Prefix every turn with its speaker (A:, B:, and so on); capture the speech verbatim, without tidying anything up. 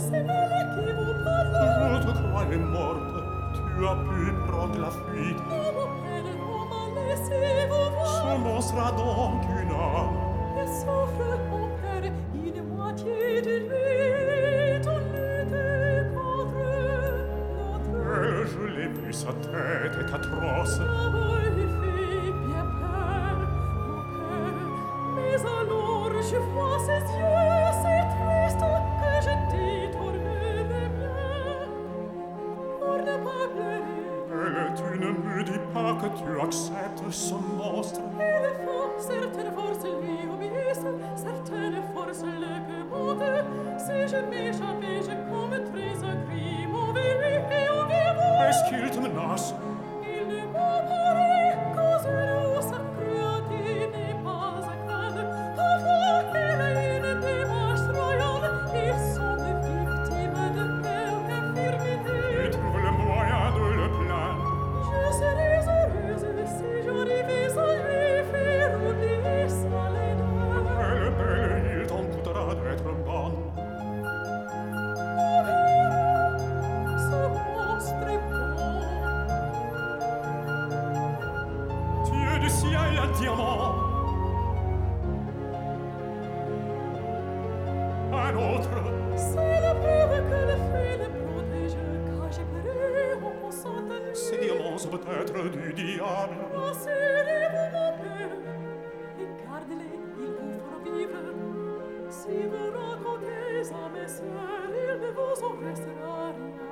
A: c'est elle qui vous parle.
B: Je te croyais morte, tu as pu prendre la fuite.
A: Non, mon père, on m'a laissé vous voir.
B: Ce monstre a donc une âme.
A: Il souffre, mon père, une moitié de lui, tout lutte contre notre.
B: Elle, je l'ai vu, sa tête est atroce.
A: Oh, il fait bien peur, mon père, mais alors je vois ses yeux si tristes que je détourne les miens pour ne pas pleurer.
B: Elle, tu ne me dis pas que tu acceptes ce monstre.
A: Il faut certaines forces lui obéissent, certaines forces le commandent. Si je m'échappais, je commettrais un crime envers et envers vous.
B: Est-ce qu'il te menace?
A: Il ne m'apparaît qu'aux yeux où sa cruauté n'est pas à craindre. Parfois, il a une démarche royale. Il semble victime de quelque infirmité.
B: Tu trouves le moyen de le plaindre?
A: Je serais heureuse si j'arrivais à lui faire oublier sa laideur.
B: Elle est belle, il t'en coûtera d'être bonne.
A: Mon père, ce monstre est bon.
B: Dieu du ciel, un diamant. Un autre.
A: C'est la preuve que le feu le protège. Quand j'ai pleuré, on s'entend.
B: Ces diamants sont peut-être du diable.
A: Rassurez-vous, mon père, et gardez-les, ils vous feront vivre. Si vous racontez à mes sœurs, il ne vous en restera rien.